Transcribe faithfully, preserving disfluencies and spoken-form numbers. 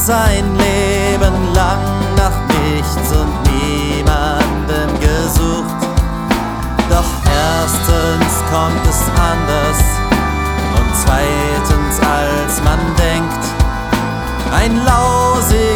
sein Leben lang nach nichts und niemandem gesucht. Doch erstens kommt es anders und zweitens als man denkt. Ein lausiger